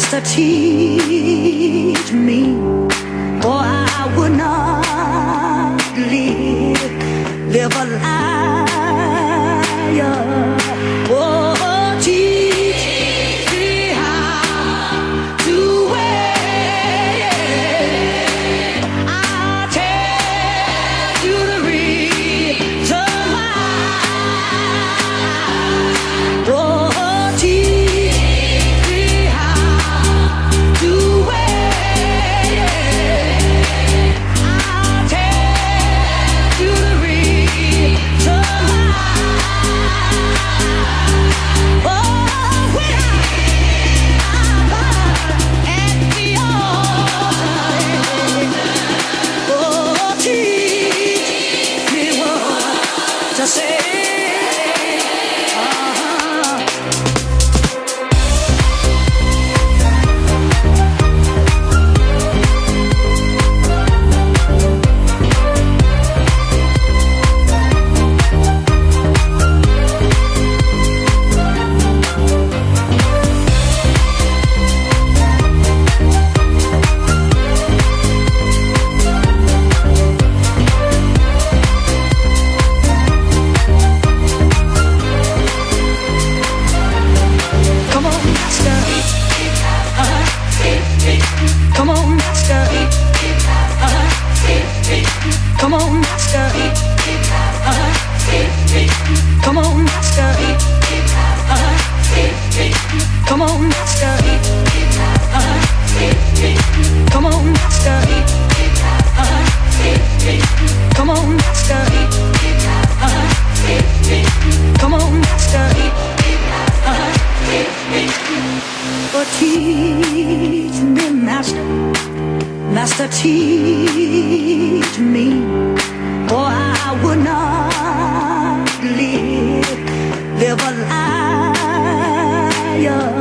Master, teach me, or I would not live a liar. Oh, teach me how to wait. I'll tell you the reason why. Oh, come on, master. Come on, master. Come on, master. Come on, master. Come on, master. Come on, master. But teach me, master. Master, teach me, or I would not live a liar.